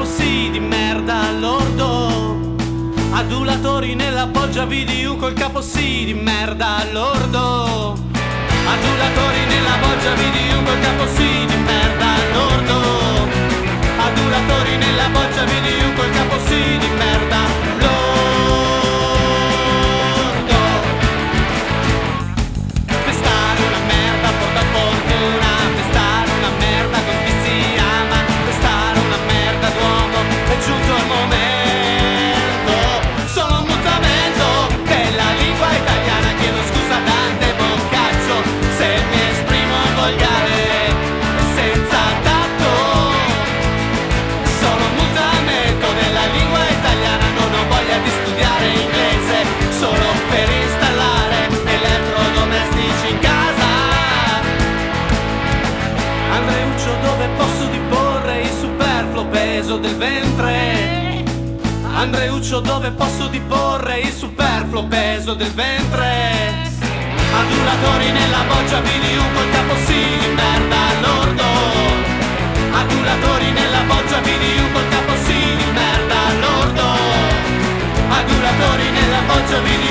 sì di merda lordo. Adulatori nella poggia video col capo sì di merda lordo. Adulatori nella poggia video col capo sì di merda lordo. Adulatori nella poggia video col capo sì di merda lordo. Pestare una merda porta fortuna, pestare una merda con chi si ama, pestare una merda d'uomo, è giunto il momento. Sono un mutamento della lingua italiana, chiedo scusa tante boccaccio se mi esprimo volgare e senza tatto. Sono un mutamento della lingua italiana, non ho voglia di studiare inglese solo per installare elettrodomestici in casa. Andreuccio, dove posso diporre il superfluo peso del ventre? Andreuccio, dove posso diporre il superfluo peso del ventre? Adulatori nella boccia video col capo sì di merda lordo. Adulatori nella boccia video col capo sì di merda lordo. Adulatori nella boccia video